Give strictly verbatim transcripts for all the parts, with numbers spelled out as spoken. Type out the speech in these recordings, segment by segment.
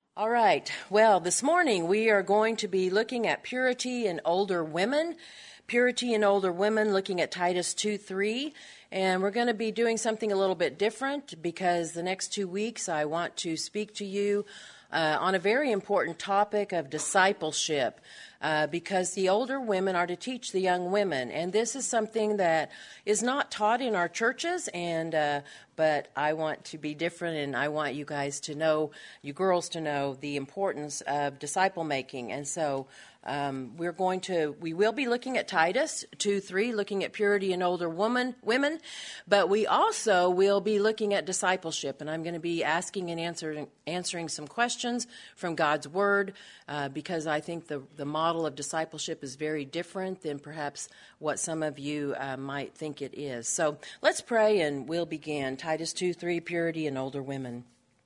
All right. Well, this morning we are going to be looking at purity in older women. Purity in older women, looking at Titus two three. And we're going to be doing something a little bit different because the next two weeks I want to speak to you uh, on a very important topic of discipleship. Uh, because the older women are to teach the young women, and this is something that is not taught in our churches. And uh, but I want to be different, and I want you guys to know, you girls to know, the importance of disciple making. And so um, we're going to, we will be looking at Titus two three, looking at purity in older woman women, but we also will be looking at discipleship, and I'm going to be asking and answering answering some questions from God's Word uh, because I think the the model of discipleship is very different than perhaps what some of you uh, might think it is. So let's pray and we'll begin. Titus two three, purity in older women.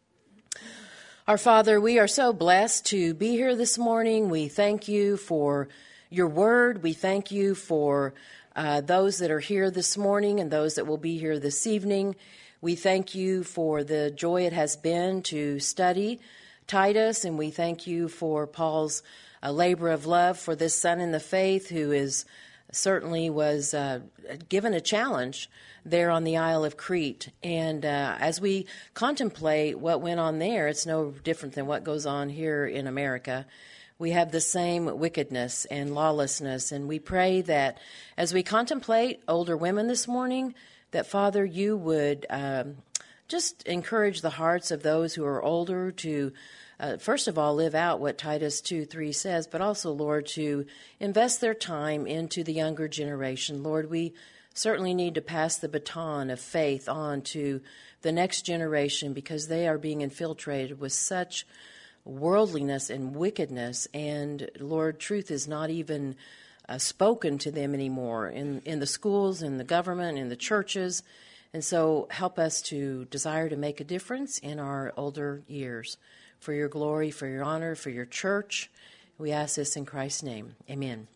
Our Father, we are so blessed to be here this morning. We thank you for your word. We thank you for uh, those that are here this morning and those that will be here this evening. We thank you for the joy it has been to study Titus, and we thank you for Paul's a labor of love for this son in the faith who is certainly was uh, given a challenge there on the Isle of Crete. And uh, as we contemplate what went on there, it's no different than what goes on here in America. We have the same wickedness and lawlessness, and we pray that as we contemplate older women this morning, that, Father, you would um, just encourage the hearts of those who are older to Uh, first of all, live out what Titus two three says, but also, Lord, to invest their time into the younger generation. Lord, we certainly need to pass the baton of faith on to the next generation because they are being infiltrated with such worldliness and wickedness. And, Lord, truth is not even uh, spoken to them anymore in, in the schools, in the government, in the churches. And so help us to desire to make a difference in our older years. For your glory, for your honor, for your church. We ask this in Christ's name. Amen.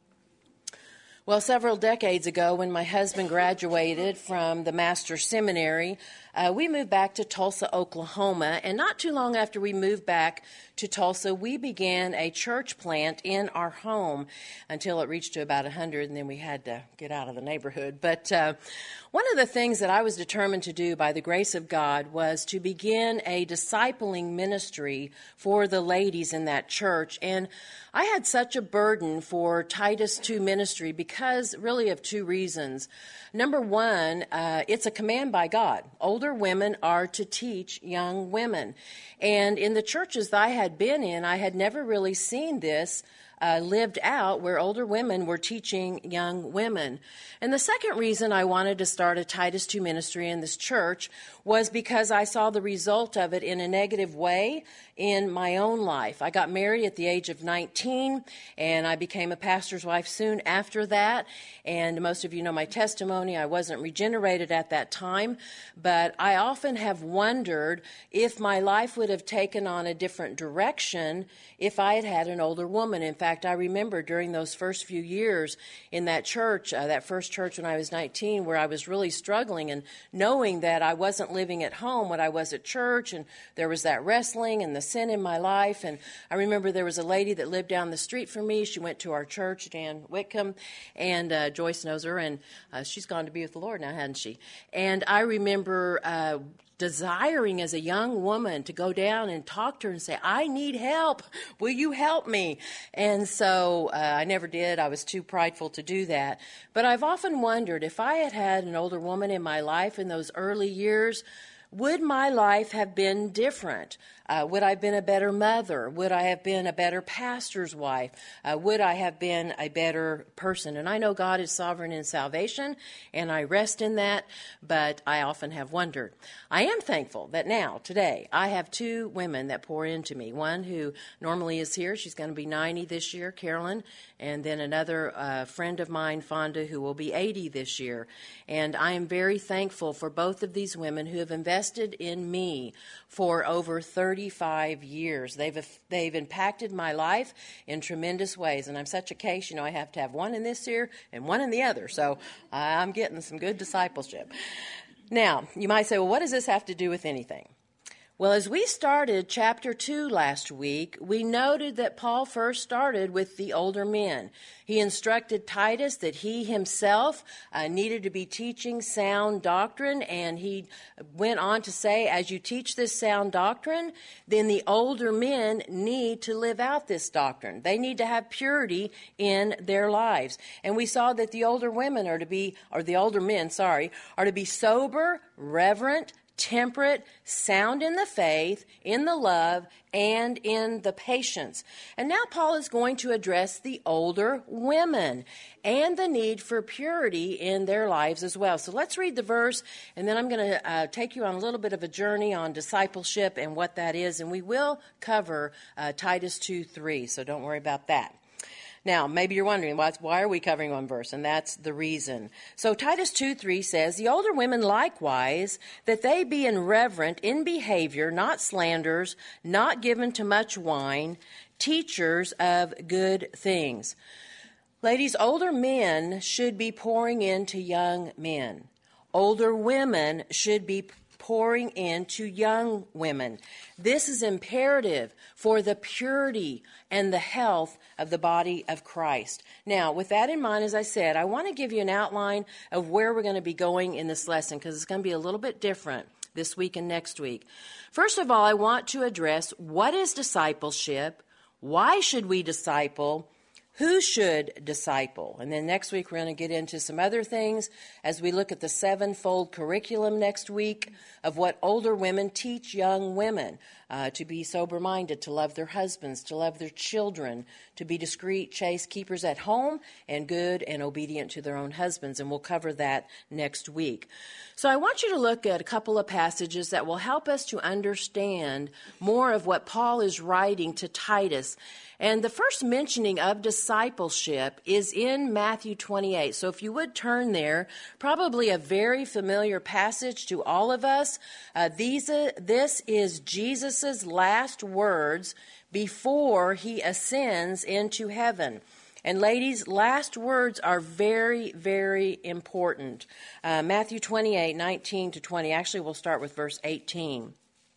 Well, several decades ago, when my husband graduated from the Master's Seminary, uh, we moved back to Tulsa, Oklahoma. And not too long after we moved back to Tulsa, we began a church plant in our home until it reached to about one hundred, and then we had to get out of the neighborhood. But uh, one of the things that I was determined to do by the grace of God was to begin a discipling ministry for the ladies in that church. And I had such a burden for Titus two ministry because really of two reasons. Number one, uh, it's a command by God. Older women are to teach young women. And in the churches that I had been in, I had never really seen this Uh, lived out where older women were teaching young women. And the second reason I wanted to start a Titus two ministry in this church was because I saw the result of it in a negative way in my own life. I got married at the age of nineteen, and I became a pastor's wife soon after that. And most of you know my testimony. I wasn't regenerated at that time, but I often have wondered if my life would have taken on a different direction if I had had an older woman. In fact, I remember during those first few years in that church, uh, that first church when I was nineteen, where I was really struggling and knowing that I wasn't living at home when I was at church, and there was that wrestling and the sin in my life. And I remember there was a lady that lived down the street from me. She went to our church, Dan Whitcomb, and uh, Joyce knows her, and uh, she's gone to be with the Lord now, hasn't she? And I remember uh, desiring as a young woman to go down and talk to her and say, I need help. Will you help me? And so uh, I never did. I was too prideful to do that. But I've often wondered if I had had an older woman in my life in those early years, would my life have been different? Uh, would I have been a better mother? Would I have been a better pastor's wife? Uh, would I have been a better person? And I know God is sovereign in salvation, and I rest in that, but I often have wondered. I am thankful that now, today, I have two women that pour into me. One who normally is here. She's going to be ninety this year, Carolyn, and then another uh, friend of mine, Fonda, who will be eighty this year. And I am very thankful for both of these women who have invested in me for over thirty-five years. They've they've impacted my life in tremendous ways, and I'm such a case, you know, I have to have one in this ear and one in the other, so I'm getting some good discipleship. Now, you might say, well, what does this have to do with anything? Well, as we started chapter two last week, we noted that Paul first started with the older men. He instructed Titus that he himself uh, needed to be teaching sound doctrine, and he went on to say, as you teach this sound doctrine, then the older men need to live out this doctrine. They need to have purity in their lives. And we saw that the older women are to be, or the older men, sorry, are to be sober, reverent, temperate, sound in the faith, in the love, and in the patience. And now Paul is going to address the older women and the need for purity in their lives as well. So let's read the verse, and then I'm going to uh, take you on a little bit of a journey on discipleship and what that is, and we will cover uh, Titus two three, so don't worry about that. Now, maybe you're wondering, why are we covering one verse? And that's the reason. So Titus two three says, the older women likewise, that they be irreverent in behavior, not slanderers, not given to much wine, teachers of good things. Ladies, older men should be pouring into young men. Older women should be pouring into young women. This is imperative for the purity and the health of the body of Christ. Now, with that in mind, as I said, I want to give you an outline of where we're going to be going in this lesson, because it's going to be a little bit different this week and next week. First of all, I want to address what is discipleship, why should we disciple, who should disciple? And then next week we're going to get into some other things as we look at the sevenfold curriculum next week of what older women teach young women uh, to be sober-minded, to love their husbands, to love their children, to be discreet, chaste, keepers at home, and good and obedient to their own husbands. And we'll cover that next week. So I want you to look at a couple of passages that will help us to understand more of what Paul is writing to Titus. And the first mentioning of discipleship is in Matthew twenty-eight. So if you would turn there, probably a very familiar passage to all of us. Uh, these, uh, this is Jesus' last words before he ascends into heaven. And ladies, last words are very, very important. Uh, Matthew twenty-eight, nineteen to twenty. Actually, we'll start with verse eighteen.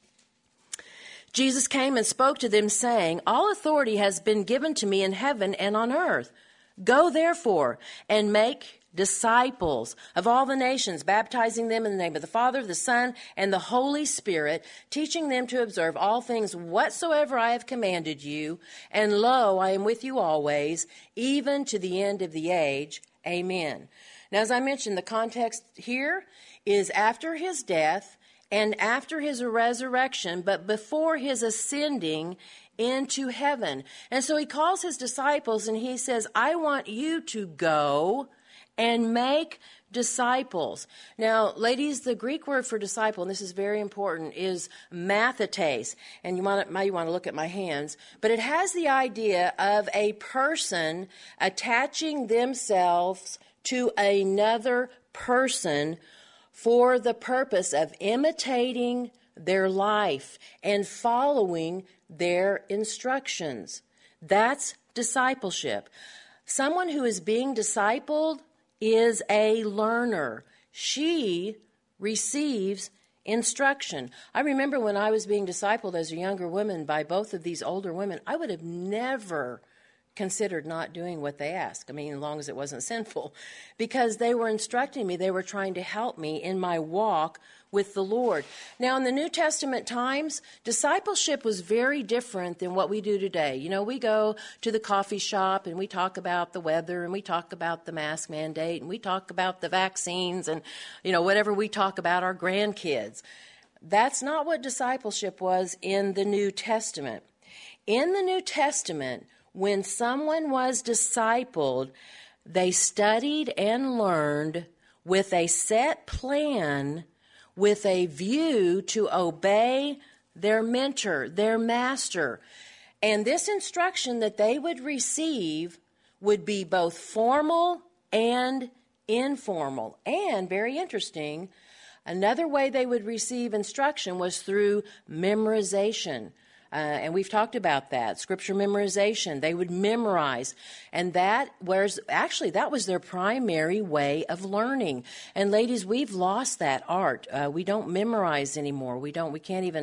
Jesus came and spoke to them, saying, all authority has been given to me in heaven and on earth. Go, therefore, and make disciples of all the nations, baptizing them in the name of the Father, the Son, and the Holy Spirit, teaching them to observe all things whatsoever I have commanded you. And lo, I am with you always, even to the end of the age. Amen. Now, as I mentioned, the context here is after his death and after his resurrection, but before his ascending into heaven. And so he calls his disciples and he says, I want you to go and make disciples. Now, ladies, the Greek word for disciple, and this is very important, is mathetes. And you want to, might want to look at my hands. But it has the idea of a person attaching themselves to another person for the purpose of imitating their life and following their instructions. That's discipleship. Someone who is being discipled is a learner. She receives instruction. I remember when I was being discipled as a younger woman by both of these older women, I would have never considered not doing what they asked. I mean, as long as it wasn't sinful, because they were instructing me. They were trying to help me in my walk with the Lord. Now, in the New Testament times, discipleship was very different than what we do today. You know, we go to the coffee shop and we talk about the weather and we talk about the mask mandate and we talk about the vaccines and, you know, whatever we talk about our grandkids. That's not what discipleship was in the New Testament. In the New Testament, when someone was discipled, they studied and learned with a set plan, with a view to obey their mentor, their master. And this instruction that they would receive would be both formal and informal. And, very interesting, another way they would receive instruction was through memorization. Uh, and we've talked about that, scripture memorization. They would memorize. And that was, actually, that was their primary way of learning. And ladies, we've lost that art. Uh, we don't memorize anymore. We don't, we can't even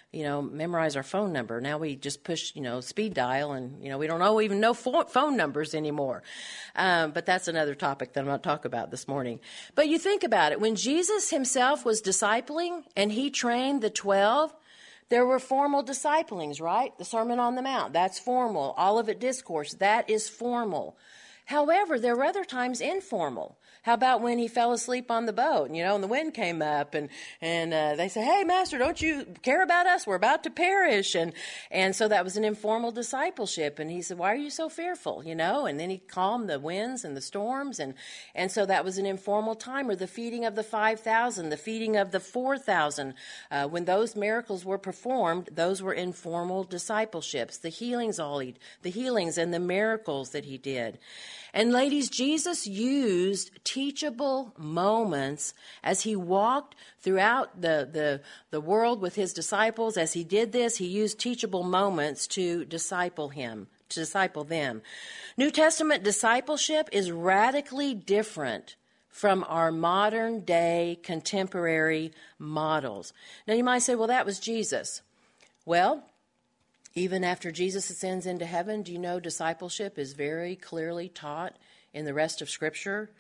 you know, memorize our phone number. Now we just push, you know, speed dial, and, you know, we don't know, even know phone numbers anymore. Um, but that's another topic that I'm not talking about this morning. But you think about it. When Jesus himself was discipling and he trained the twelve, there were formal disciplings, right? The Sermon on the Mount, that's formal. Olivet Discourse, that is formal. However, there were other times informal. How about when he fell asleep on the boat, you know, and the wind came up, and and uh, they say, "Hey, Master, don't you care about us? We're about to perish." And and so that was an informal discipleship. And he said, "Why are you so fearful?" You know, and then he calmed the winds and the storms, and and so that was an informal time. Or the feeding of the five thousand, the feeding of the four thousand, uh, when those miracles were performed, those were informal discipleships. The healings, all he, the healings and the miracles that he did. And ladies, Jesus used teachable moments as he walked throughout the, the, the world with his disciples. As he did this, he used teachable moments to disciple him, to disciple them. New Testament discipleship is radically different from our modern day contemporary models. Now you might say, well, that was Jesus. Well, even after Jesus ascends into heaven, do you know discipleship is very clearly taught in the rest of Scripture?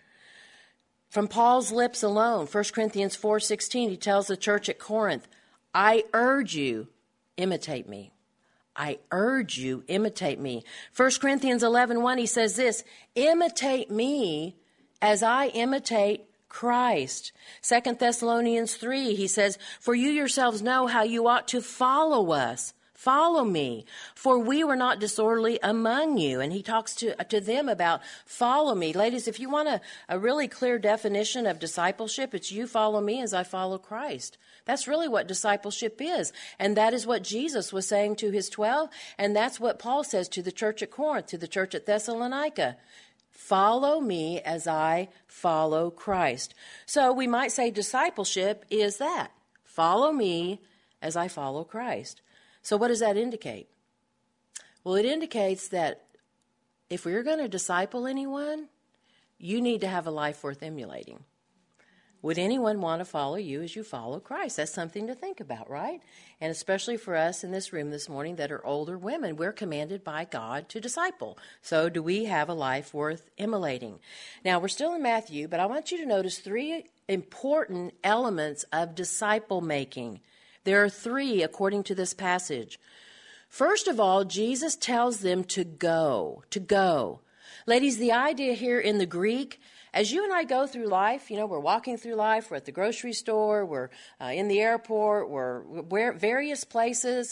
From Paul's lips alone, First Corinthians four sixteen, he tells the church at Corinth, "I urge you, imitate me." I urge you, imitate me. First Corinthians eleven one, he says this, "Imitate me as I imitate Christ." Second Thessalonians three, he says, "For you yourselves know how you ought to follow us. Follow me, for we were not disorderly among you." And he talks to, to them about follow me. Ladies, if you want a, a really clear definition of discipleship, it's you follow me as I follow Christ. That's really what discipleship is. And that is what Jesus was saying to his twelve. And that's what Paul says to the church at Corinth, to the church at Thessalonica. Follow me as I follow Christ. So we might say discipleship is that. Follow me as I follow Christ. So what does that indicate? Well, it indicates that if we're going to disciple anyone, you need to have a life worth emulating. Would anyone want to follow you as you follow Christ? That's something to think about, right? And especially for us in this room this morning that are older women, we're commanded by God to disciple. So do we have a life worth emulating? Now, we're still in Matthew, but I want you to notice three important elements of disciple making. There are three according to this passage. First of all, Jesus tells them to go, to go. Ladies, the idea here in the Greek, as you and I go through life, you know, we're walking through life, we're at the grocery store, we're uh, in the airport, we're, we're various places.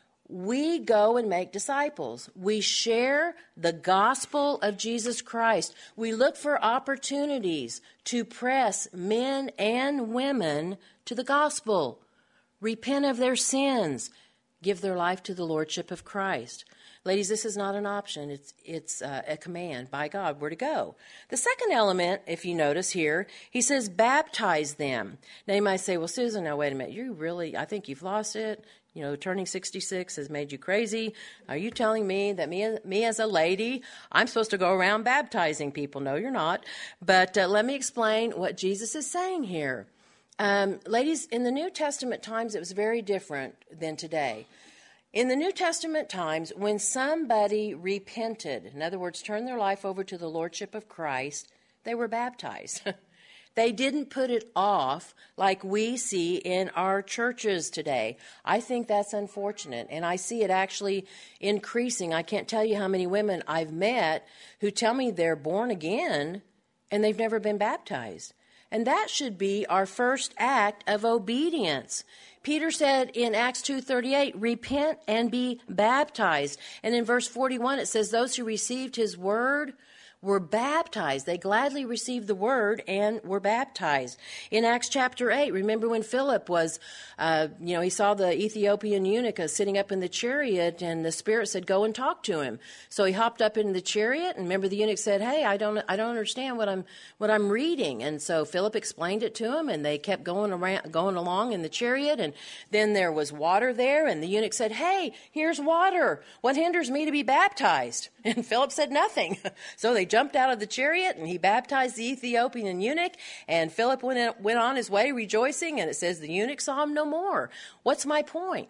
We go and make disciples. We share the gospel of Jesus Christ. We look for opportunities to press men and women to the gospel. Repent of their sins, give their life to the Lordship of Christ. Ladies, this is not an option. It's it's uh, a command by God where to go. The second element, if you notice here, he says, baptize them. Now you might say, well, Susan, now wait a minute. You really, I think you've lost it. You know, turning sixty-six has made you crazy. Are you telling me that me, me as a lady, I'm supposed to go around baptizing people? No, you're not. But uh, let me explain what Jesus is saying here. Um, ladies, in the New Testament times, it was very different than today. In the New Testament times, when somebody repented, in other words, turned their life over to the Lordship of Christ, they were baptized. They didn't put it off like we see in our churches today. I think that's unfortunate, and I see it actually increasing. I can't tell you how many women I've met who tell me they're born again and they've never been baptized. And that should be our first act of obedience. Peter said in Acts two thirty-eight, repent and be baptized. And in verse forty-one, it says, those who received his word were baptized. They gladly received the word and were baptized. In Acts chapter eight, remember when Philip was, uh, you know, he saw the Ethiopian eunuch sitting up in the chariot, and the Spirit said, go and talk to him. So he hopped up into the chariot, and remember the eunuch said, hey, I don't, I don't understand what I'm, what I'm reading. And so Philip explained it to him, and they kept going around, going along in the chariot, and then there was water there, and the eunuch said, hey, here's water. What hinders me to be baptized? And Philip said nothing. So they jumped out of the chariot, and he baptized the Ethiopian eunuch, and Philip went, in, went on his way rejoicing, and it says the eunuch saw him no more. What's my point?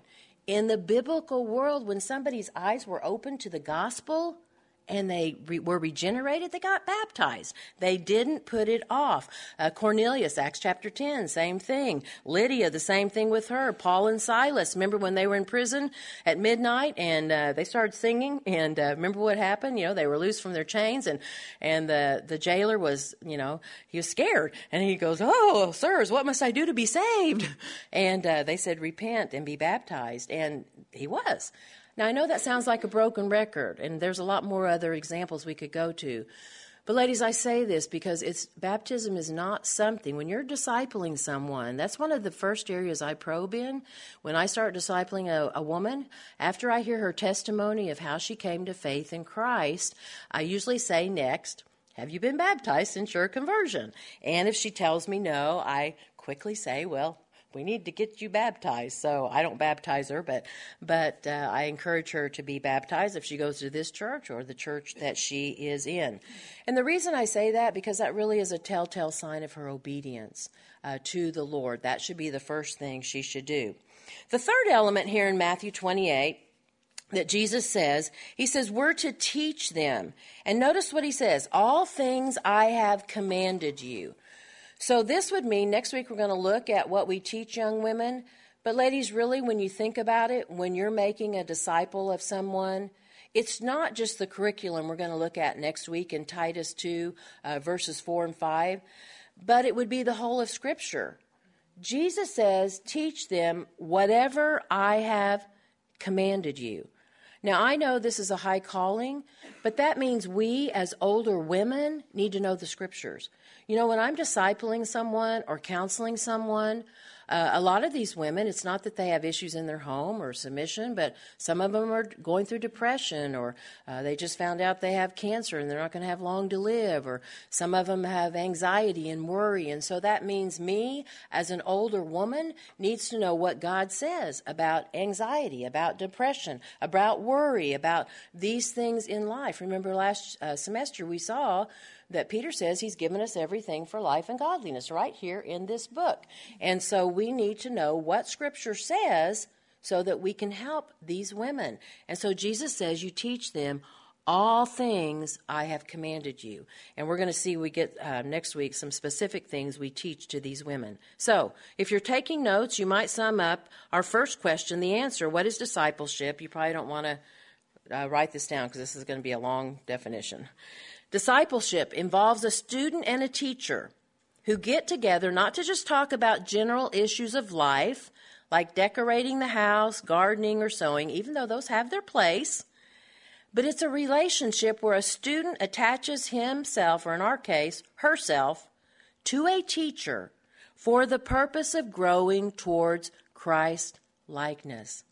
In the biblical world, when somebody's eyes were opened to the gospel and they re- were regenerated, they got baptized. They didn't put it off. Uh, Cornelius, Acts chapter ten, same thing. Lydia, the same thing with her. Paul and Silas, remember when they were in prison at midnight and uh, they started singing? And uh, remember what happened? You know, they were loose from their chains, and, and the, the jailer was, you know, he was scared. And he goes, "Oh, sirs, what must I do to be saved?" And uh, they said, "Repent and be baptized." And he was. Now, I know that sounds like a broken record, and there's a lot more other examples we could go to. But ladies, I say this because it's baptism is not something, when you're discipling someone, that's one of the first areas I probe in. When I start discipling a, a woman, after I hear her testimony of how she came to faith in Christ, I usually say next, "Have you been baptized since your conversion?" And if she tells me no, I quickly say, "Well, we need to get you baptized." So I don't baptize her, but but uh, I encourage her to be baptized if she goes to this church or the church that she is in. And the reason I say that, because that really is a telltale sign of her obedience uh, to the Lord. That should be the first thing she should do. The third element here in Matthew twenty-eight that Jesus says, he says, we're to teach them. And notice what he says, "All things I have commanded you." So this would mean next week we're going to look at what we teach young women. But ladies, really, when you think about it, when you're making a disciple of someone, it's not just the curriculum we're going to look at next week in Titus two, uh, verses four and five, but it would be the whole of Scripture. Jesus says, teach them whatever I have commanded you. Now, I know this is a high calling, but that means we as older women need to know the Scriptures. You know, when I'm discipling someone or counseling someone, uh, a lot of these women, it's not that they have issues in their home or submission, but some of them are going through depression, or uh, they just found out they have cancer and they're not going to have long to live, or some of them have anxiety and worry. And so that means me, as an older woman, needs to know what God says about anxiety, about depression, about worry, about these things in life. Remember last uh, semester we saw that Peter says he's given us everything for life and godliness right here in this book. And so we need to know what Scripture says so that we can help these women. And so Jesus says you teach them all things I have commanded you. And we're going to see, we get uh, next week, some specific things we teach to these women. So if you're taking notes, you might sum up our first question, the answer, what is discipleship? You probably don't want to uh, write this down because this is going to be a long definition. Discipleship involves a student and a teacher who get together not to just talk about general issues of life, like decorating the house, gardening, or sewing, even though those have their place, but it's a relationship where a student attaches himself, or in our case, herself, to a teacher for the purpose of growing towards Christ likeness.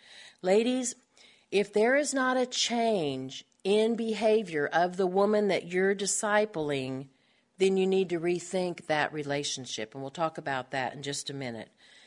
Ladies, if there is not a change in behavior of the woman that you're discipling, then you need to rethink that relationship. And we'll talk about that in just a minute.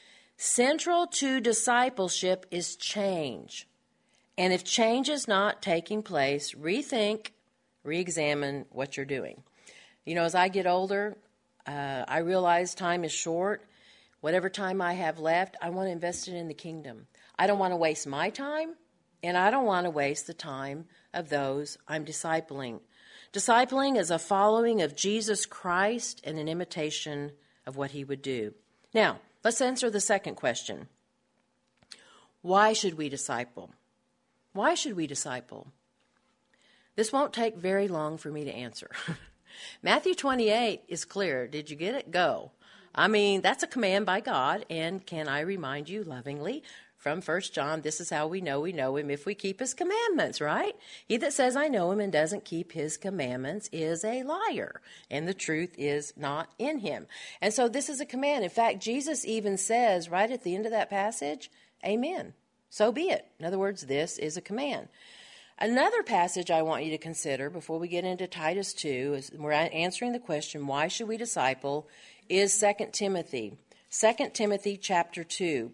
Central to discipleship is change. And if change is not taking place, rethink, re-examine what you're doing. You know, as I get older, uh, I realize time is short. Whatever time I have left, I want to invest it in the kingdom. I don't want to waste my time, and I don't want to waste the time of those I'm discipling. Discipling is a following of Jesus Christ and an imitation of what he would do. Now, let's answer the second question. Why should we disciple? Why should we disciple? This won't take very long for me to answer. Matthew twenty-eight is clear. Did you get it? Go. I mean, that's a command by God, and can I remind you lovingly from First John, this is how we know we know him if we keep his commandments, right? He that says I know him and doesn't keep his commandments is a liar, and the truth is not in him. And so this is a command. In fact, Jesus even says right at the end of that passage, amen, so be it. In other words, this is a command. Another passage I want you to consider before we get into Titus two, is we're answering the question, why should we disciple, is Second Timothy. Second Timothy chapter two.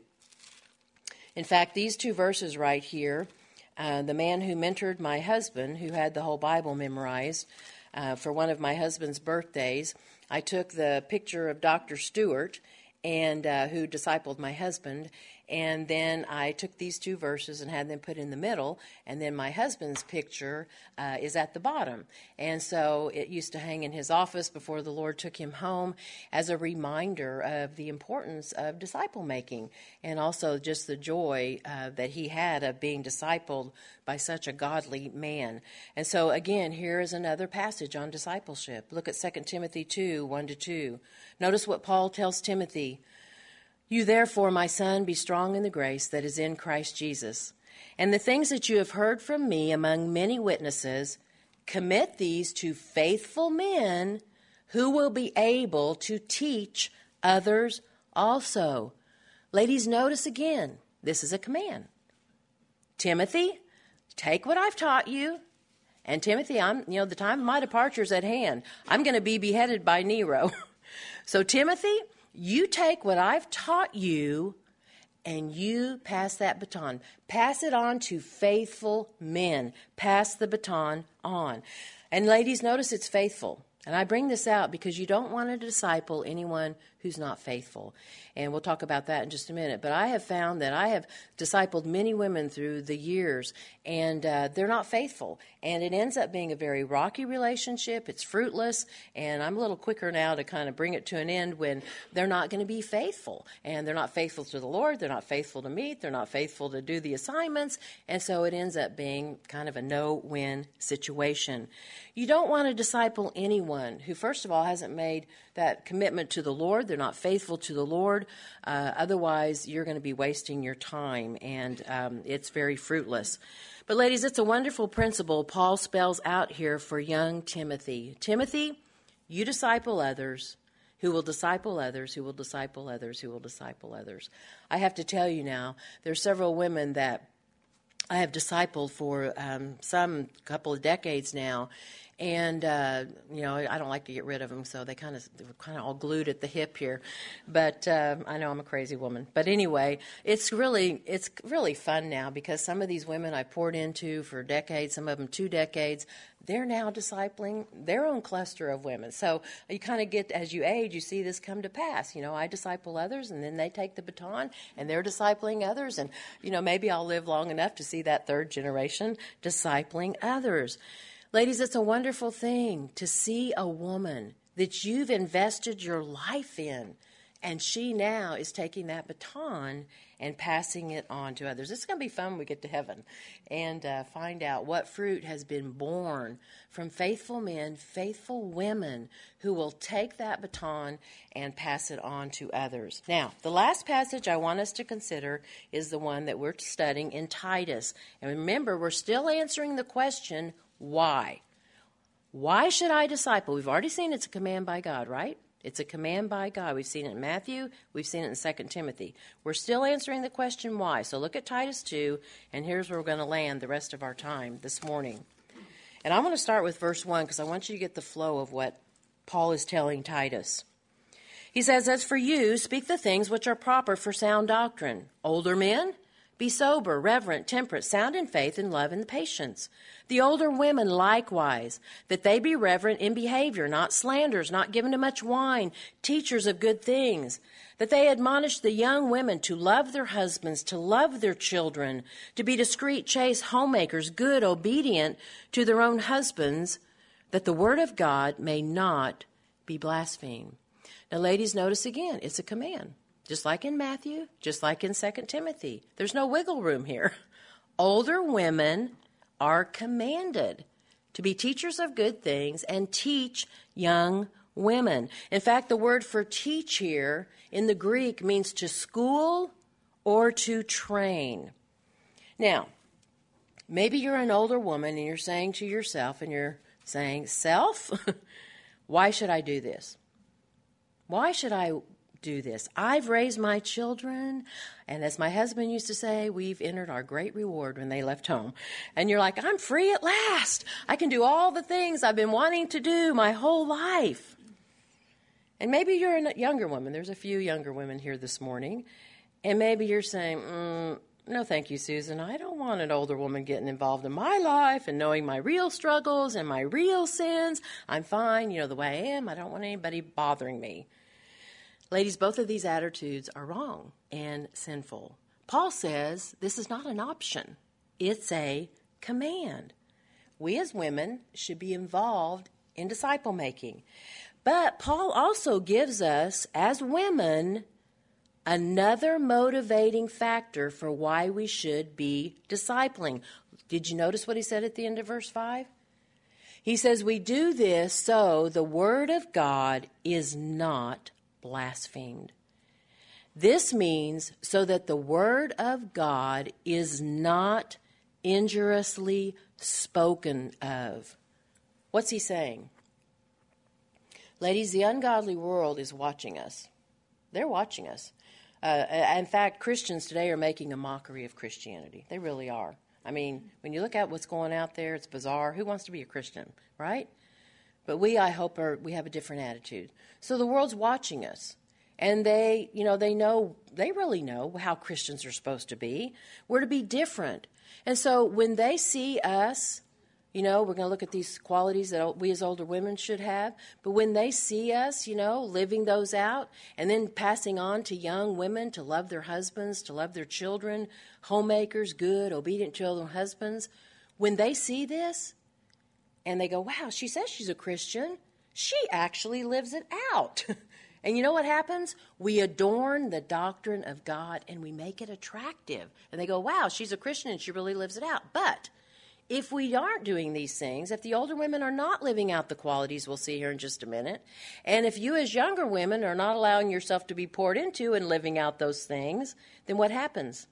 In fact, these two verses right here, uh, the man who mentored my husband, who had the whole Bible memorized, uh, for one of my husband's birthdays, I took the picture of Doctor Stewart, and uh, who discipled my husband, And then I took these two verses and had them put in the middle, and then my husband's picture uh, is at the bottom. And so it used to hang in his office before the Lord took him home as a reminder of the importance of disciple making, and also just the joy uh, that he had of being discipled by such a godly man. And so again, here is another passage on discipleship. Look at Second Timothy two, one to two. Notice what Paul tells Timothy. You therefore, my son, be strong in the grace that is in Christ Jesus. And the things that you have heard from me among many witnesses, commit these to faithful men who will be able to teach others also. Ladies, notice again, this is a command. Timothy, take what I've taught you. And Timothy, I'm, you know, the time of my departure is at hand. I'm going to be beheaded by Nero. So Timothy, you take what I've taught you and you pass that baton. Pass it on to faithful men. Pass the baton on. And ladies, notice it's faithful. And I bring this out because you don't want to disciple anyone who's not faithful. And we'll talk about that in just a minute. But I have found that I have discipled many women through the years, and uh, they're not faithful. And it ends up being a very rocky relationship. It's fruitless. And I'm a little quicker now to kind of bring it to an end when they're not going to be faithful. And they're not faithful to the Lord. They're not faithful to meet. They're not faithful to do the assignments. And so it ends up being kind of a no-win situation. You don't want to disciple anyone who, first of all, hasn't made that commitment to the Lord. They're not faithful to the Lord. Uh, otherwise, you're going to be wasting your time, and um, it's very fruitless. But ladies, it's a wonderful principle Paul spells out here for young Timothy. Timothy, you disciple others who will disciple others, who will disciple others, who will disciple others. I have to tell you now, there are several women that I have discipled for um, some couple of decades now, and uh, you know, I don't like to get rid of them, so they kind of they were kind of all glued at the hip here. But uh, I know I'm a crazy woman. But anyway, it's really it's really fun now because some of these women I poured into for decades, some of them two decades, they're now discipling their own cluster of women. So you kind of get, as you age, you see this come to pass. You know, I disciple others, and then they take the baton, and they're discipling others. And, you know, maybe I'll live long enough to see that third generation discipling others. Ladies, it's a wonderful thing to see a woman that you've invested your life in, and she now is taking that baton and passing it on to others. It's going to be fun when we get to heaven and uh, find out what fruit has been born from faithful men, faithful women who will take that baton and pass it on to others. Now, the last passage I want us to consider is the one that we're studying in Titus. And remember, we're still answering the question, why? Why should I disciple? We've already seen it's a command by God, right? It's a command by God. We've seen it in Matthew. We've seen it in Second Timothy. We're still answering the question why. So look at Titus two, and here's where we're going to land the rest of our time this morning. And I'm going to start with verse one because I want you to get the flow of what Paul is telling Titus. He says, as for you, speak the things which are proper for sound doctrine. Older men, be sober, reverent, temperate, sound in faith, in love, and patience. The older women likewise, that they be reverent in behavior, not slanderers, not given to much wine, teachers of good things, that they admonish the young women to love their husbands, to love their children, to be discreet, chaste, homemakers, good, obedient to their own husbands, that the word of God may not be blasphemed. Now, ladies, notice again, it's a command. Just like in Matthew, just like in Second Timothy. There's no wiggle room here. Older women are commanded to be teachers of good things and teach young women. In fact, the word for teach here in the Greek means to school or to train. Now, maybe you're an older woman and you're saying to yourself, and you're saying, self, why should I do this? Why should I do this? I've raised my children, and as my husband used to say, we've entered our great reward when they left home. And you're like, I'm free at last. I can do all the things I've been wanting to do my whole life. And maybe you're a younger woman. There's a few younger women here this morning. And maybe you're saying, mm, no, thank you, Susan. I don't want an older woman getting involved in my life and knowing my real struggles and my real sins. I'm fine, you know, the way I am. I don't want anybody bothering me. Ladies, both of these attitudes are wrong and sinful. Paul says this is not an option. It's a command. We as women should be involved in disciple making. But Paul also gives us, as women, another motivating factor for why we should be discipling. Did you notice what he said at the end of verse five? He says, we do this so the word of God is not blasphemed. This means so that the word of God is not injuriously spoken of. What's he saying? Ladies, the ungodly world is watching us. They're watching us. Uh, in fact, Christians today are making a mockery of Christianity. They really are. I mean, when you look at what's going out there, it's bizarre. Who wants to be a Christian, right? But we, I hope, are we have a different attitude. So the world's watching us. And they, you know, they know, they really know how Christians are supposed to be. We're to be different. And so when they see us, you know, we're going to look at these qualities that we as older women should have. But when they see us, you know, living those out and then passing on to young women to love their husbands, to love their children, homemakers, good, obedient children, husbands, when they see this and they go, wow, she says she's a Christian, she actually lives it out. And you know what happens? We adorn the doctrine of God and we make it attractive. And they go, wow, she's a Christian and she really lives it out. But if we aren't doing these things, if the older women are not living out the qualities we'll see here in just a minute, and if you as younger women are not allowing yourself to be poured into and living out those things, then what happens?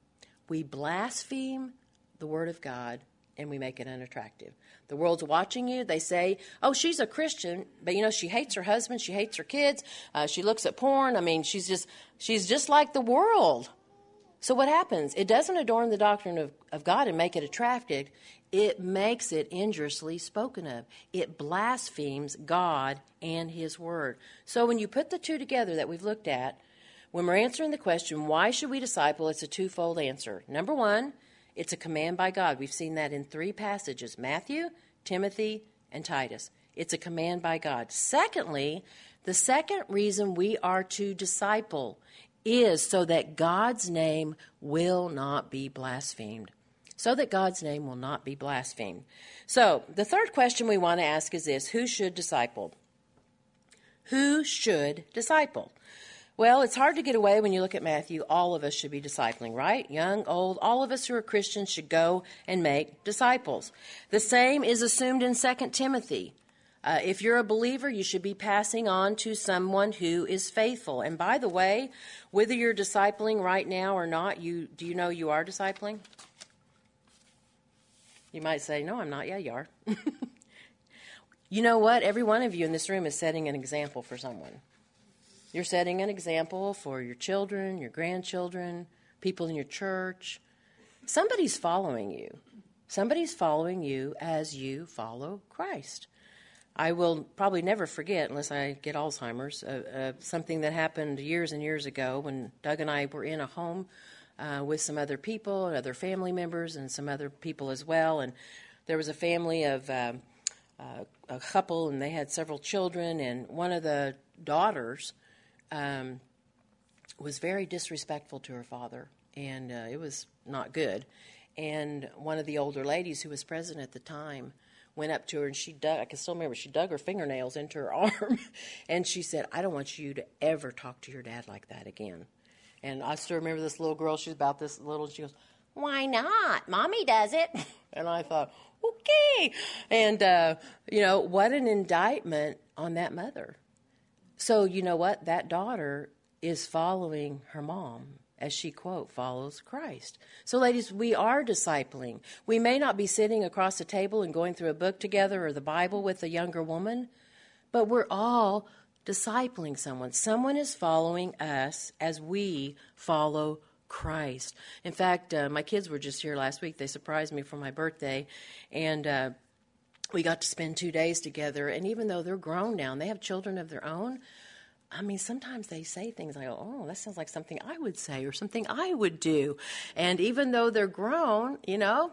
We blaspheme the word of God and we make it unattractive. The world's watching you. They say, oh, she's a Christian, but, you know, she hates her husband. She hates her kids. Uh, she looks at porn. I mean, she's just she's just like the world. So what happens? It doesn't adorn the doctrine of, of God and make it attractive. It makes it injuriously spoken of. It blasphemes God and his word. So when you put the two together that we've looked at, when we're answering the question, why should we disciple, it's a twofold answer. Number one, it's a command by God. We've seen that in three passages, Matthew, Timothy, and Titus. It's a command by God. Secondly, the second reason we are to disciple is so that God's name will not be blasphemed. So that God's name will not be blasphemed. So the third question we want to ask is this: who should disciple? Who should disciple? Well, it's hard to get away when you look at Matthew. All of us should be discipling, right? Young, old, all of us who are Christians should go and make disciples. The same is assumed in Second Timothy. Uh, if you're a believer, you should be passing on to someone who is faithful. And by the way, whether you're discipling right now or not, you do you know you are discipling? You might say, no, I'm not. Yeah, you are. You know what? Every one of you in this room is setting an example for someone. You're setting an example for your children, your grandchildren, people in your church. Somebody's following you. Somebody's following you as you follow Christ. I will probably never forget, unless I get Alzheimer's, uh, uh, something that happened years and years ago when Doug and I were in a home uh, with some other people, and other family members, and some other people as well. And there was a family of uh, uh, a couple, and they had several children, and one of the daughters um, was very disrespectful to her father, and uh, it was not good. And one of the older ladies who was present at the time went up to her, and she dug, I can still remember, she dug her fingernails into her arm, and she said, I don't want you to ever talk to your dad like that again. And I still remember this little girl, she's about this little, she goes, why not? Mommy does it. And I thought, okay. And, uh, you know, what an indictment on that mother. So, you know what? That daughter is following her mom as she, quote, follows Christ. So, ladies, we are discipling. We may not be sitting across the table and going through a book together or the Bible with a younger woman, but we're all discipling someone. Someone is following us as we follow Christ. In fact, uh, my kids were just here last week. They surprised me for my birthday, and uh, we got to spend two days together. And even though they're grown now and they have children of their own, I mean, sometimes they say things, I go, oh, that sounds like something I would say or something I would do. And even though they're grown, you know,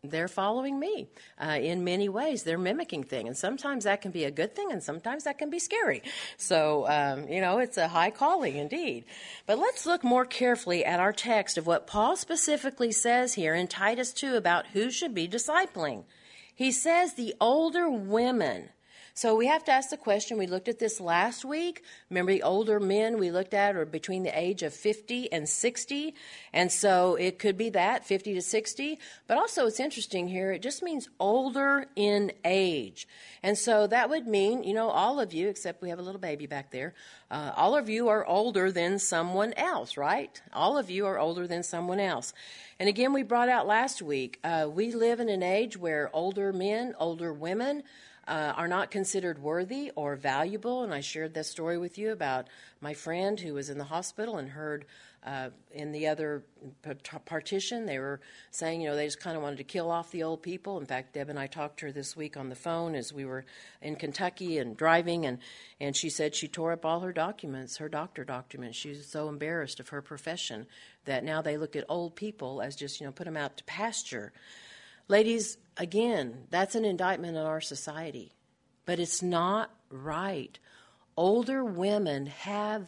they're following me uh, in many ways. They're mimicking things, and sometimes that can be a good thing, and sometimes that can be scary. So, um, you know, it's a high calling indeed. But let's look more carefully at our text of what Paul specifically says here in Titus two about who should be discipling. He says the older women. So we have to ask the question, we looked at this last week. Remember, the older men we looked at are between the age of fifty and sixty. And so it could be that, fifty to sixty. But also it's interesting here, it just means older in age. And so that would mean, you know, all of you, except we have a little baby back there, uh, all of you are older than someone else, right? All of you are older than someone else. And again, we brought out last week, uh, we live in an age where older men, older women, Uh, are not considered worthy or valuable. And I shared that story with you about my friend who was in the hospital and heard uh, in the other partition, they were saying, you know, they just kind of wanted to kill off the old people. In fact, Deb and I talked to her this week on the phone as we were in Kentucky and driving, and, and she said she tore up all her documents, her doctor documents. She was so embarrassed of her profession that now they look at old people as just, you know, put them out to pasture. Ladies, again, that's an indictment on our society, but it's not right. Older women have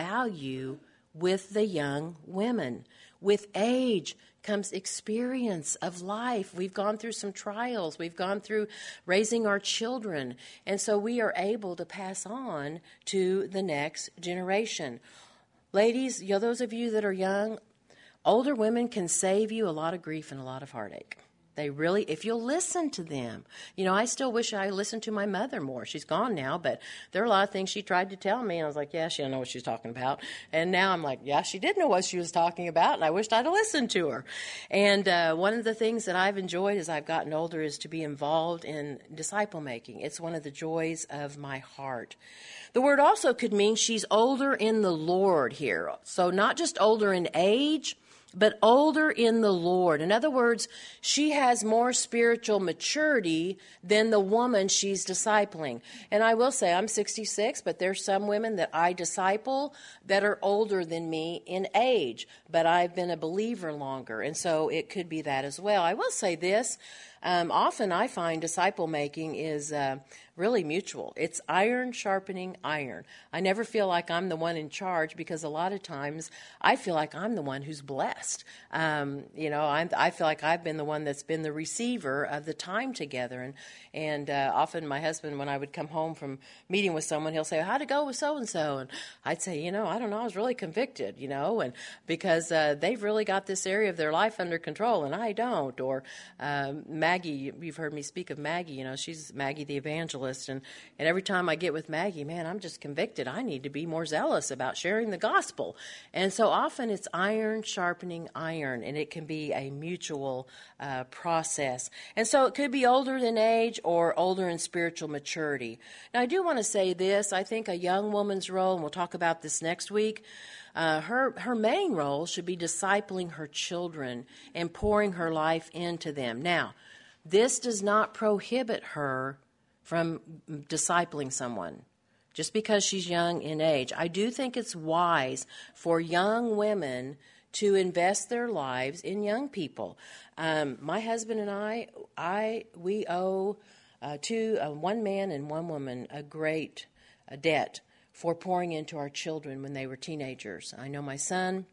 value with the young women. With age comes experience of life. We've gone through some trials. We've gone through raising our children, and so we are able to pass on to the next generation. Ladies, you know, those of you that are young, older women can save you a lot of grief and a lot of heartache. They really, if you'll listen to them. You know, I still wish I listened to my mother more. She's gone now, but there are a lot of things she tried to tell me. And I was like, yeah, she don't know what she's talking about. And now I'm like, yeah, she did know what she was talking about, and I wished I'd have listened to her. And uh, one of the things that I've enjoyed as I've gotten older is to be involved in disciple making. It's one of the joys of my heart. The word also could mean she's older in the Lord here. So not just older in age, but older in the Lord. In other words, she has more spiritual maturity than the woman she's discipling. And I will say, I'm sixty-six, but there's some women that I disciple that are older than me in age, but I've been a believer longer, and so it could be that as well. I will say this, um, often I find disciple making is uh, really mutual. It's iron sharpening iron. I never feel like I'm the one in charge, because a lot of times I feel like I'm the one who's blessed. Um, you know, I'm, I feel like I've been the one that's been the receiver of the time together. And, and uh, often my husband, when I would come home from meeting with someone, he'll say, how'd it go with so-and-so? And I'd say, you know, I don't know, I was really convicted, you know, and because uh, they've really got this area of their life under control, and I don't. Or um, Maggie, you've heard me speak of Maggie, you know, she's Maggie the evangelist, and, and every time I get with Maggie, man, I'm just convicted. I need to be more zealous about sharing the gospel. And so often it's iron sharpening iron, and it can be a mutual uh, process. And so it could be older in age or older in spiritual maturity. Now, I do want to say this. I think a young woman's role, and we'll talk about this next week, Uh, her her main role should be discipling her children and pouring her life into them. Now, this does not prohibit her from discipling someone just because she's young in age. I do think it's wise for young women to invest their lives in young people. Um, my husband and I, I we owe uh, to uh, one man and one woman a great uh, debt for pouring into our children when they were teenagers. I know my son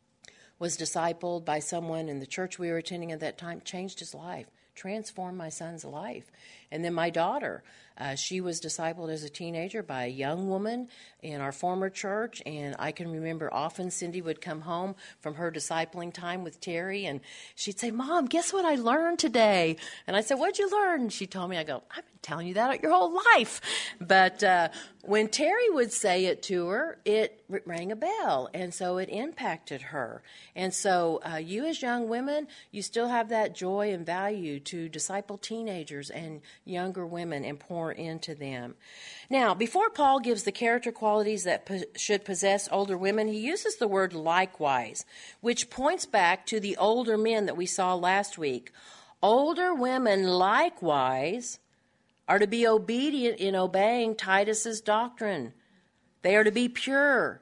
was discipled by someone in the church we were attending at that time, changed his life, transformed my son's life. And then my daughter, uh, she was discipled as a teenager by a young woman in our former church, and I can remember often Cindy would come home from her discipling time with Terry, and she'd say, Mom, guess what I learned today? And I said, what'd you learn? And she told me, I go, I've been telling you that your whole life. But uh, when Terry would say it to her, it rang a bell, and so it impacted her. And so uh, you as young women, you still have that joy and value to disciple teenagers and younger women and pour into them. Now, before Paul gives the character qualities that po- should possess older women, he uses the word likewise, which points back to the older men that we saw last week. Older women likewise are to be obedient in obeying Titus's doctrine. They are to be pure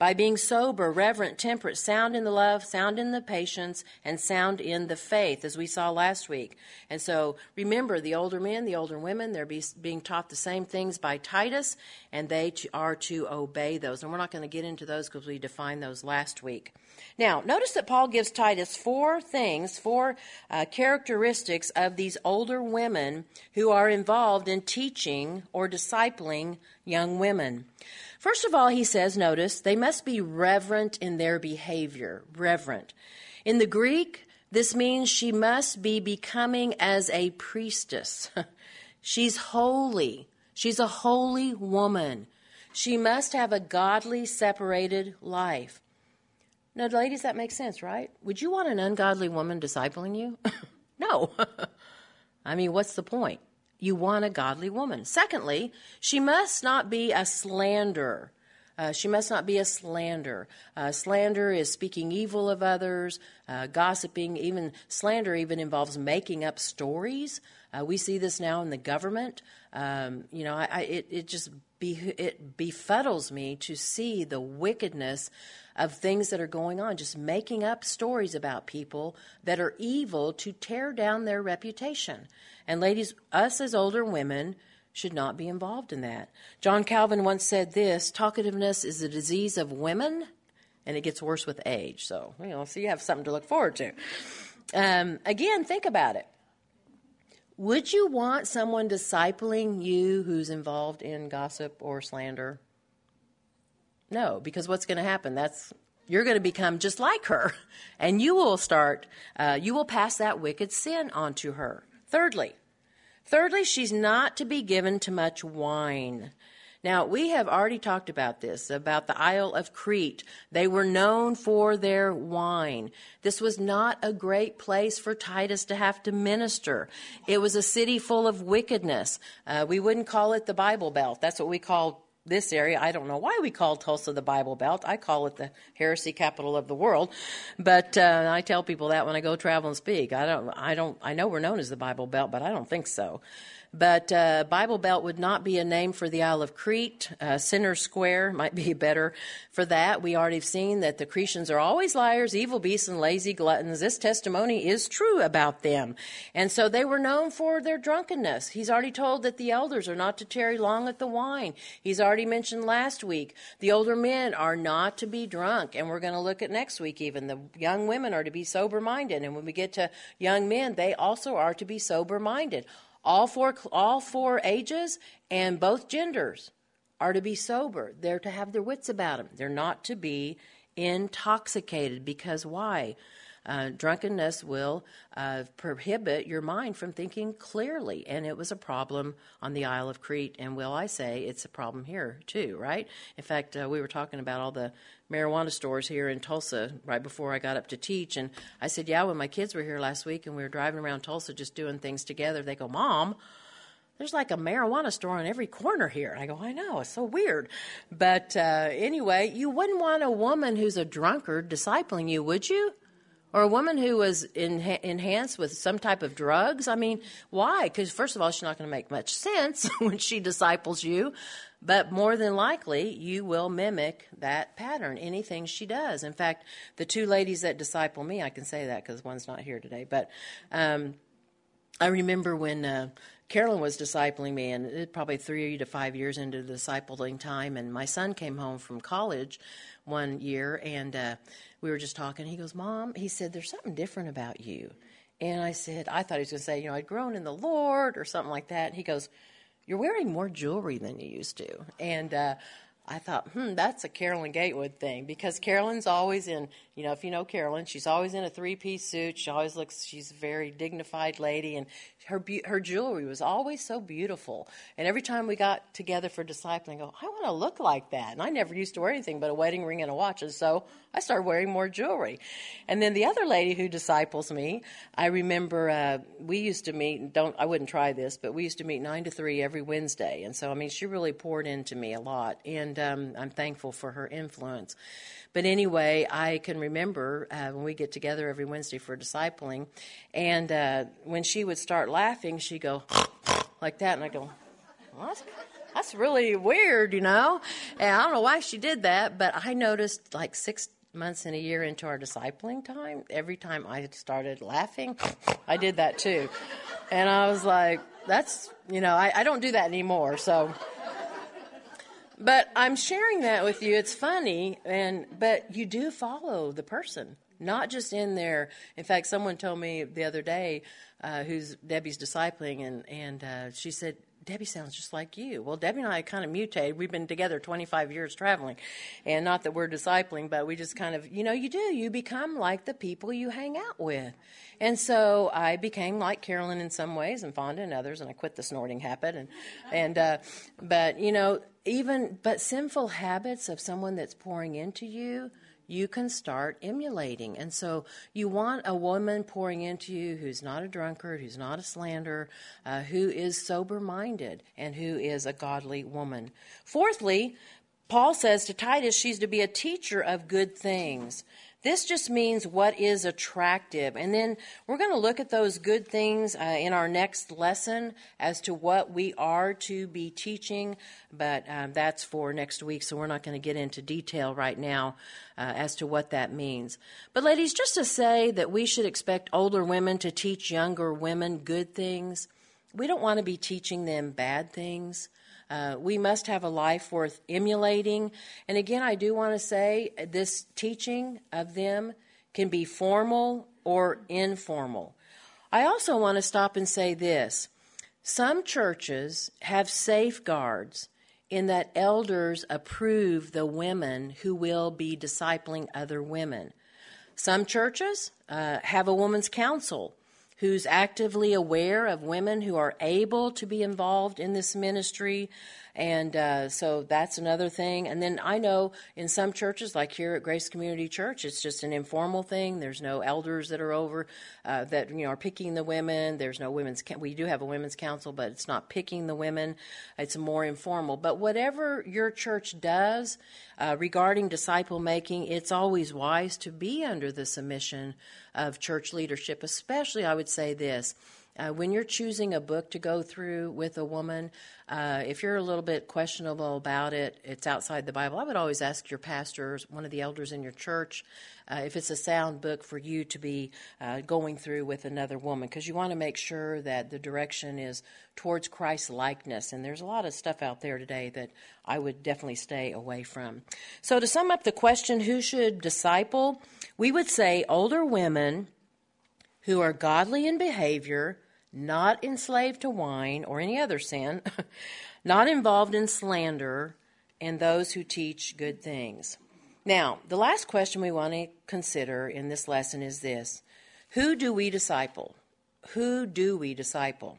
by being sober, reverent, temperate, sound in the love, sound in the patience, and sound in the faith, as we saw last week. And so remember, the older men, the older women, they're be, being taught the same things by Titus, and they to, are to obey those. And we're not going to get into those because we defined those last week. Now, notice that Paul gives Titus four things, four uh, characteristics of these older women who are involved in teaching or discipling young women. First of all, he says, notice, they must be reverent in their behavior. Reverent. In the Greek, this means she must be becoming as a priestess. She's holy. She's a holy woman. She must have a godly, separated life. Now, ladies, that makes sense, right? Would you want an ungodly woman discipling you? No. I mean, what's the point? You want a godly woman. Secondly, she must not be a slanderer. Uh, she must not be a slander. Uh, slander is speaking evil of others, uh, gossiping. Even slander even involves making up stories. Uh, we see this now in the government. Um, you know, I, I, it, it just be, it befuddles me to see the wickedness of things that are going on, just making up stories about people that are evil to tear down their reputation. And ladies, us as older women should not be involved in that. John Calvin once said this, talkativeness is a disease of women, and it gets worse with age. So, you know, so you have something to look forward to. Um, again, think about it. Would you want someone discipling you who's involved in gossip or slander? No, because what's going to happen? That's you're going to become just like her, and you will start, uh, you will pass that wicked sin on to her. Thirdly, thirdly, she's not to be given to much wine. Now, we have already talked about this, about the Isle of Crete. They were known for their wine. This was not a great place for Titus to have to minister. It was a city full of wickedness. Uh, we wouldn't call it the Bible Belt. That's what we call this area. I don't know why we call Tulsa the Bible Belt. I call it the heresy capital of the world. But uh, I tell people that when I go travel and speak. I don't, I don't, I know we're known as the Bible Belt, but I don't think so. But uh, Bible Belt would not be a name for the Isle of Crete. Uh, Sinner Square might be better for that. We already have seen that the Cretians are always liars, evil beasts, and lazy gluttons. This testimony is true about them. And so they were known for their drunkenness. He's already told that the elders are not to tarry long at the wine. He's already mentioned last week the older men are not to be drunk. And we're going to look at next week even. The young women are to be sober-minded. And when we get to young men, they also are to be sober-minded. All four, all four ages and both genders are to be sober. They're to have their wits about them. They're not to be intoxicated because why? Uh, drunkenness will uh, prohibit your mind from thinking clearly. And it was a problem on the Isle of Crete. And will I say it's a problem here too, right? In fact, uh, we were talking about all the marijuana stores here in Tulsa right before I got up to teach. And I said, yeah, when my kids were here last week and we were driving around Tulsa just doing things together, they go, Mom, there's like a marijuana store on every corner here. And I go, I know, it's so weird. But uh, anyway, you wouldn't want a woman who's a drunkard discipling you, would you? Or a woman who was in, enhanced with some type of drugs? I mean, why? Because first of all, she's not going to make much sense when she disciples you. But more than likely, you will mimic that pattern, anything she does. In fact, the two ladies that disciple me, I can say that because one's not here today. But um, I remember when uh, Carolyn was discipling me, and it probably three to five years into the discipling time, and my son came home from college one year, and uh, we were just talking. He goes, Mom, he said, there's something different about you. And I said, I thought he was going to say, you know, I'd grown in the Lord or something like that. And he goes, you're wearing more jewelry than you used to. And uh, I thought, hmm, that's a Carolyn Gatewood thing, because Carolyn's always in, you know, if you know Carolyn, she's always in a three-piece suit. She always looks, she's a very dignified lady, and her her jewelry was always so beautiful. And every time we got together for discipling, I go, I want to look like that. And I never used to wear anything but a wedding ring and a watch, and so I started wearing more jewelry. And then the other lady who disciples me, I remember uh, we used to meet, don't I wouldn't try this, but we used to meet nine to three every Wednesday. And so, I mean, she really poured into me a lot, and um, I'm thankful for her influence. But anyway, I can remember uh, when we get together every Wednesday for discipling, and uh, when she would start laughing, she'd go like that, and I go, what? That's really weird, you know. And I don't know why she did that, but I noticed like six months and a year into our discipling time, every time I started laughing, I did that too. And I was like, that's, you know, I, I don't do that anymore. So, but I'm sharing that with you. It's funny, and but you do follow the person. Not just in there. In fact, someone told me the other day, uh, who's Debbie's discipling, and, and uh, she said, Debbie sounds just like you. Well, Debbie and I kind of mutated. We've been together twenty-five years traveling. And not that we're discipling, but we just kind of, you know, you do. You become like the people you hang out with. And so I became like Carolyn in some ways and Fonda in others, and I quit the snorting habit. And, and uh, but, you know, even, but sinful habits of someone that's pouring into you, you can start emulating. And so you want a woman pouring into you who's not a drunkard, who's not a slanderer, uh, who is sober-minded, and who is a godly woman. Fourthly, Paul says to Titus she's to be a teacher of good things. This just means what is attractive. And then we're going to look at those good things uh, in our next lesson as to what we are to be teaching. But um, that's for next week, so we're not going to get into detail right now uh, as to what that means. But ladies, just to say that we should expect older women to teach younger women good things, we don't want to be teaching them bad things. Uh, we must have a life worth emulating. And again, I do want to say this teaching of them can be formal or informal. I also want to stop and say this. Some churches have safeguards in that elders approve the women who will be discipling other women. Some churches uh, have a women's council who's actively aware of women who are able to be involved in this ministry. And uh, so that's another thing. And then I know in some churches, like here at Grace Community Church, it's just an informal thing. There's no elders that are over uh, that you know are picking the women. There's no women's. We do have a women's council, but it's not picking the women. It's more informal. But whatever your church does uh, regarding disciple making, it's always wise to be under the submission of church leadership. Especially, I would say this. Uh, when you're choosing a book to go through with a woman, uh, if you're a little bit questionable about it, it's outside the Bible, I would always ask your pastor, one of the elders in your church, uh, if it's a sound book for you to be uh, going through with another woman, because you want to make sure that the direction is towards Christ's likeness. And there's a lot of stuff out there today that I would definitely stay away from. So to sum up the question, who should disciple? We would say older women who are godly in behavior, not enslaved to wine or any other sin, not involved in slander, and those who teach good things. Now, the last question we want to consider in this lesson is this. Who do we disciple? Who do we disciple?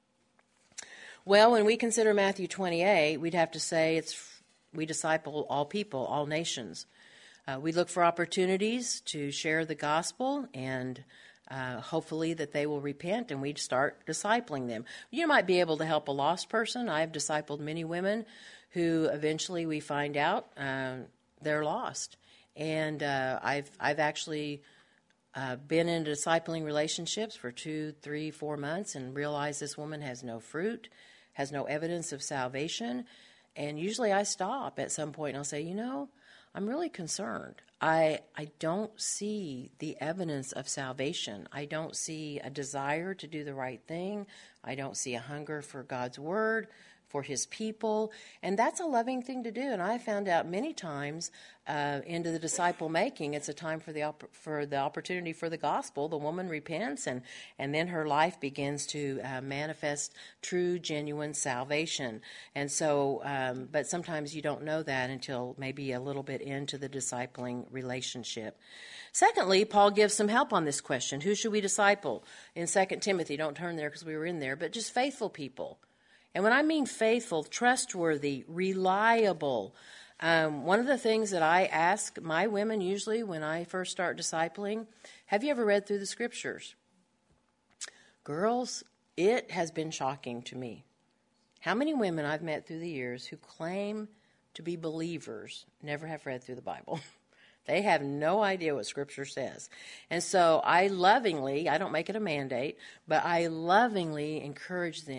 Well, when we consider Matthew twenty-eight, we'd have to say it's we disciple all people, all nations. Uh, we look for opportunities to share the gospel and Uh, hopefully that they will repent and we'd start discipling them. You might be able to help a lost person. I've discipled many women who eventually we find out uh, they're lost. And uh, I've I've actually uh, been in discipling relationships for two, three, four months and realized this woman has no fruit, has no evidence of salvation. And usually I stop at some point and I'll say, you know, I'm really concerned. I I don't see the evidence of salvation. I don't see a desire to do the right thing. I don't see a hunger for God's word, for his people. And that's a loving thing to do. And I found out many times uh, into the disciple making, it's a time for the op- for the opportunity for the gospel. The woman repents and, and then her life begins to uh, manifest true, genuine salvation. And so, um, but sometimes you don't know that until maybe a little bit into the discipling relationship. Secondly, Paul gives some help on this question. Who should we disciple? In Second Timothy, don't turn there because we were in there, but just faithful people. And when I mean faithful, trustworthy, reliable, um, one of the things that I ask my women usually when I first start discipling, have you ever read through the scriptures? Girls, it has been shocking to me how many women I've met through the years who claim to be believers never have read through the Bible. They have no idea what Scripture says. And so I lovingly, I don't make it a mandate, but I lovingly encourage them,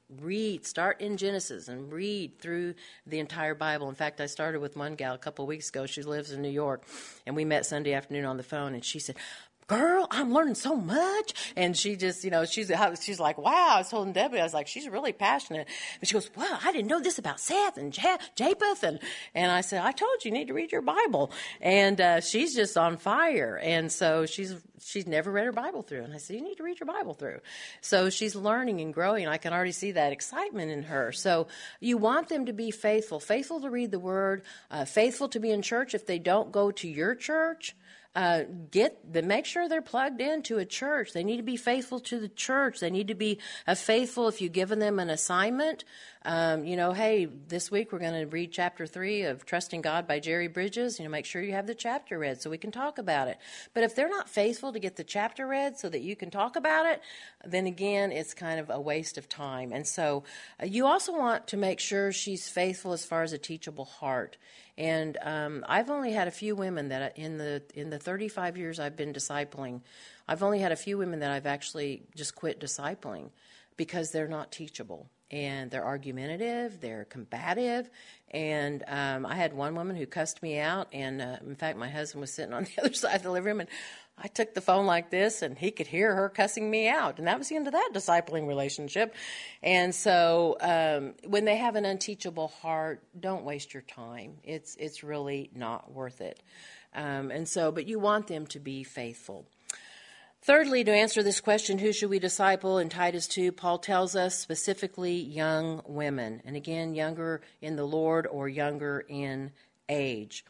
read, start in Genesis and read through the entire Bible. In fact, I started with one gal a couple of weeks ago. She lives in New York, and we met Sunday afternoon on the phone, and she said, girl, I'm learning so much. And she just, you know, she's she's like, wow. I was telling Debbie, I was like, she's really passionate. And she goes, wow, I didn't know this about Seth and Japheth. And, and I said, I told you, you need to read your Bible. And uh, she's just on fire. And so she's she's never read her Bible through. And I said, you need to read your Bible through. So she's learning and growing. I can already see that excitement in her. So you want them to be faithful, faithful to read the Word, uh, faithful to be in church. If they don't go to your church, Uh, get the make sure they're plugged into a church. They need to be faithful to the church. They need to be uh, faithful if you've given them an assignment. Um, you know, hey, this week we're going to read chapter three of Trusting God by Jerry Bridges. You know, make sure you have the chapter read so we can talk about it. But if they're not faithful to get the chapter read so that you can talk about it, then again, it's kind of a waste of time. And so uh, you also want to make sure she's faithful as far as a teachable heart. And um, I've only had a few women that in the in the thirty-five years I've been discipling, I've only had a few women that I've actually just quit discipling because they're not teachable. And they're argumentative, they're combative. And um, I had one woman who cussed me out. And uh, in fact, my husband was sitting on the other side of the living room, and I took the phone like this, and he could hear her cussing me out. And that was the end of that discipling relationship. And so um, when they have an unteachable heart, don't waste your time. It's it's really not worth it. Um, and so, but you want them to be faithful. Thirdly, to answer this question, who should we disciple? In Titus two, Paul tells us specifically young women. And again, younger in the Lord or younger in age.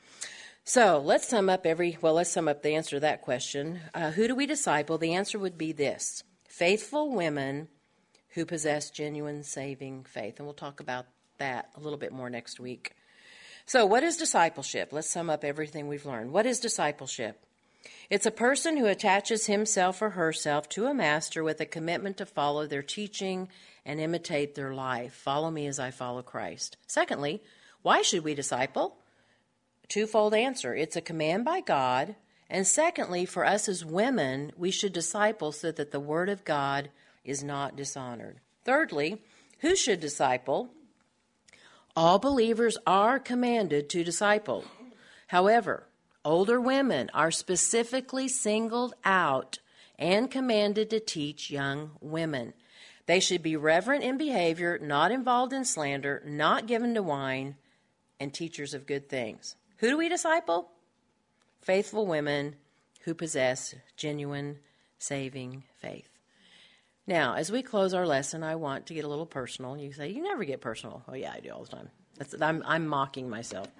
So let's sum up every, well, let's sum up the answer to that question. Uh, who do we disciple? The answer would be this: faithful women who possess genuine saving faith. And we'll talk about that a little bit more next week. So what is discipleship? Let's sum up everything we've learned. What is discipleship? It's a person who attaches himself or herself to a master with a commitment to follow their teaching and imitate their life. Follow me as I follow Christ. Secondly, why should we disciple? Twofold answer. It's a command by God. And secondly, for us as women, we should disciple so that the word of God is not dishonored. Thirdly, who should disciple? All believers are commanded to disciple. However, older women are specifically singled out and commanded to teach young women. They should be reverent in behavior, not involved in slander, not given to wine, and teachers of good things. Who do we disciple? Faithful women who possess genuine saving faith. Now, as we close our lesson, I want to get a little personal. You say, you never get personal. Oh, yeah, I do all the time. That's, I'm, I'm mocking myself.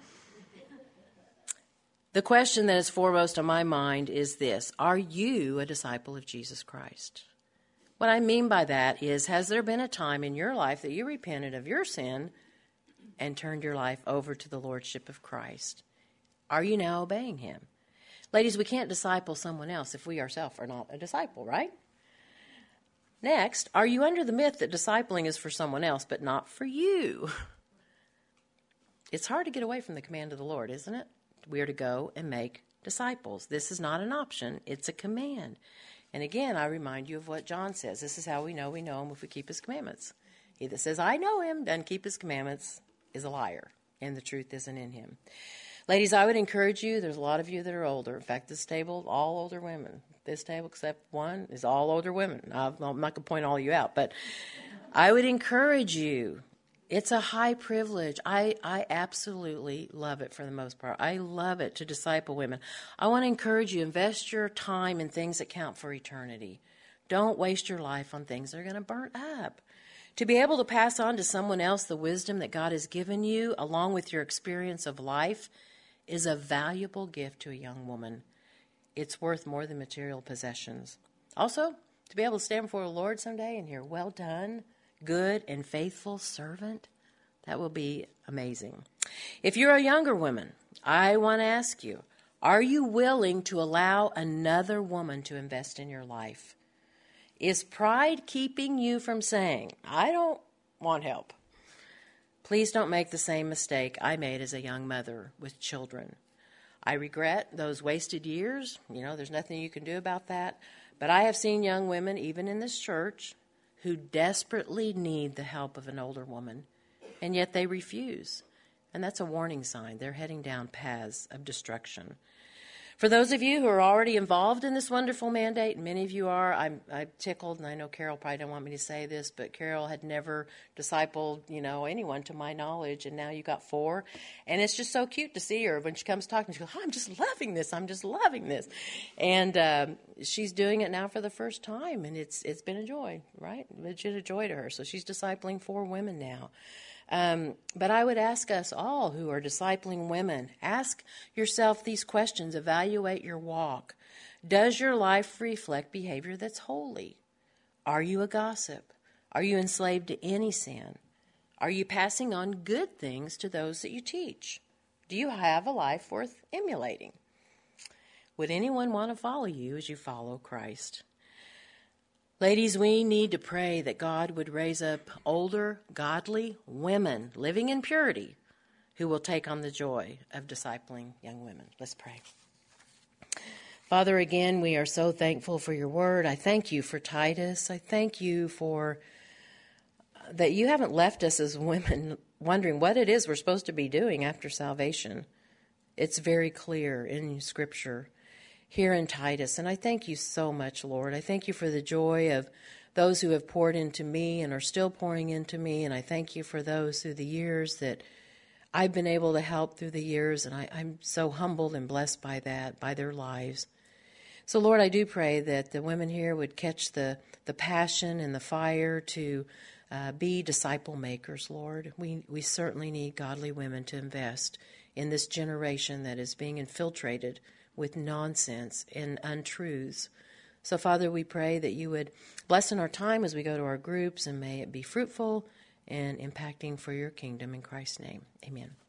The question that is foremost on my mind is this: are you a disciple of Jesus Christ? What I mean by that is, has there been a time in your life that you repented of your sin and turned your life over to the lordship of Christ? Are you now obeying him? Ladies, we can't disciple someone else if we ourselves are not a disciple, right? Next, are you under the myth that discipling is for someone else but not for you? It's hard to get away from the command of the Lord, isn't it? We are to go and make disciples. This is not an option. It's a command. And again, I remind you of what John says. This is how we know we know him if we keep his commandments. He that says, I know him, doesn't keep his commandments, is a liar, and the truth isn't in him. Ladies, I would encourage you, there's a lot of you that are older. In fact, this table, all older women. This table, except one, is all older women. I'm not going to point all you out, but I would encourage you. It's a high privilege. I, I absolutely love it for the most part. I love it to disciple women. I want to encourage you, invest your time in things that count for eternity. Don't waste your life on things that are going to burn up. To be able to pass on to someone else the wisdom that God has given you, along with your experience of life, is a valuable gift to a young woman. It's worth more than material possessions. Also, to be able to stand before the Lord someday and hear, well done, good and faithful servant, that will be amazing. If you're a younger woman, I want to ask you, are you willing to allow another woman to invest in your life? Is pride keeping you from saying, I don't want help? Please don't make the same mistake I made as a young mother with children. I regret those wasted years. You know, there's nothing you can do about that. But I have seen young women, even in this church, who desperately need the help of an older woman, and yet they refuse. And that's a warning sign. They're heading down paths of destruction. For those of you who are already involved in this wonderful mandate, and many of you are, I'm, I'm tickled, and I know Carol probably don't want me to say this, but Carol had never discipled, you know, anyone to my knowledge, and now you got four. And it's just so cute to see her when she comes talking. She goes, oh, I'm just loving this. I'm just loving this. And um, she's doing it now for the first time, and it's it's been a joy, right? It's been a joy to her. So she's discipling four women now. Um, but I would ask us all who are discipling women, ask yourself these questions, evaluate your walk. Does your life reflect behavior that's holy? Are you a gossip? Are you enslaved to any sin? Are you passing on good things to those that you teach? Do you have a life worth emulating? Would anyone want to follow you as you follow Christ? Ladies, we need to pray that God would raise up older, godly women living in purity who will take on the joy of discipling young women. Let's pray. Father, again, we are so thankful for your word. I thank you for Titus. I thank you for that you haven't left us as women wondering what it is we're supposed to be doing after salvation. It's very clear in Scripture here in Titus. And I thank you so much, Lord. I thank you for the joy of those who have poured into me and are still pouring into me. And I thank you for those through the years that I've been able to help through the years. And I, I'm so humbled and blessed by that, by their lives. So, Lord, I do pray that the women here would catch the, the passion and the fire to uh, be disciple makers, Lord. We, we certainly need godly women to invest in this generation that is being infiltrated with nonsense and untruths. So, Father, we pray that you would bless in our time as we go to our groups, and may it be fruitful and impacting for your kingdom in Christ's name. Amen.